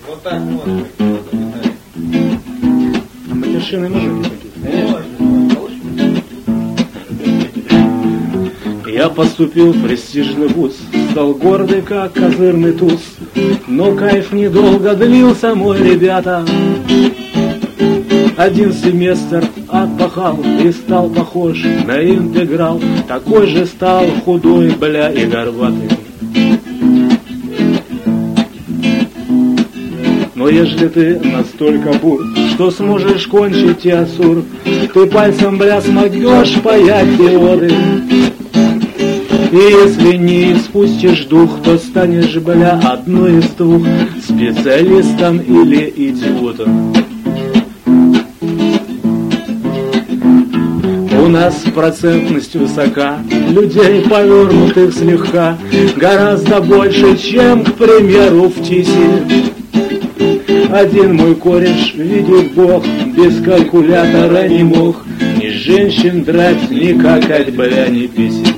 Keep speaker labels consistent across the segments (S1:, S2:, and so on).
S1: Вот так можно.
S2: А матершины можно писать? Я поступил в престижный вуз, стал гордый, как козырный туз. Но кайф недолго длился, мой ребята. Один семестр отпахал и стал похож на интеграл. Такой же стал худой, бля, и горбатый. Но ежели ты настолько бур, что сможешь кончить теосур, ты пальцем, бля, смогешь паять диоды. И если не испустишь дух, то станешь, бля, одной из двух, специалистом или идиотом. У нас процентность высока, людей повернутых слегка, гораздо больше, чем, к примеру, в ТИСе. Один мой кореш, видит Бог, без калькулятора не мог ни женщин драть, ни какать, бля, ни писем.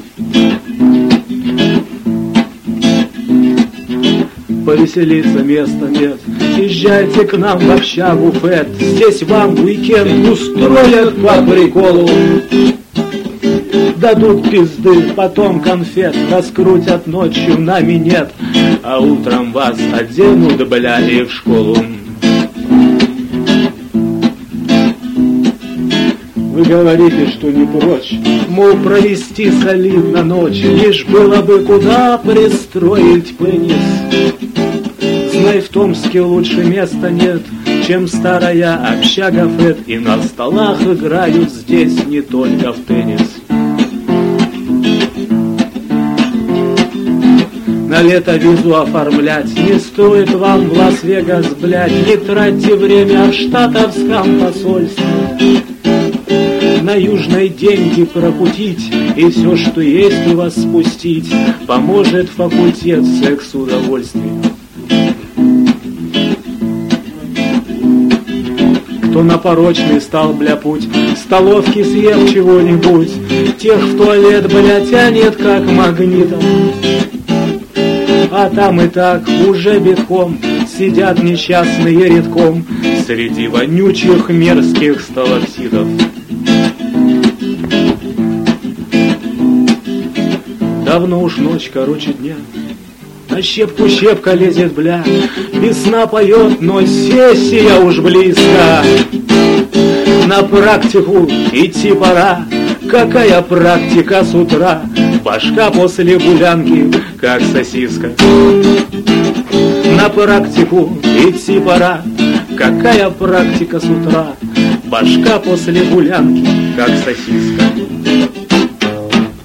S2: Повеселиться места нет, езжайте к нам в общагу ФЭТ. Здесь вам уикенд устроят по приколу. Дадут пизды, потом конфет, раскрутят ночью на минет, а утром вас оденут, бля, и в школу. Вы говорите, что не прочь, мол, провести солидно ночь, лишь было бы куда пристроить пенис. Знай, в Томске лучше места нет, чем старая общага ФЭТ, и на столах играют здесь не только в теннис. На лето визу оформлять не стоит вам в Лас-Вегас, блядь, не тратьте время в штатовском посольстве. На южной деньги прокутить и все, что есть у вас, спустить, поможет факультет секс-удовольствий. Кто на порочный стал, бля, путь, в столовке съев чего-нибудь, тех в туалет, бля, тянет как магнитом. А там и так уже битком сидят несчастные редком среди вонючих мерзких сталактитов. Давно уж ночь короче дня, на щепку щепка лезет, бля, весна поет, но сессия уж близко. На практику идти пора, какая практика с утра, башка после гулянки, как сосиска. На практику идти пора, какая практика с утра, башка после гулянки, как сосиска.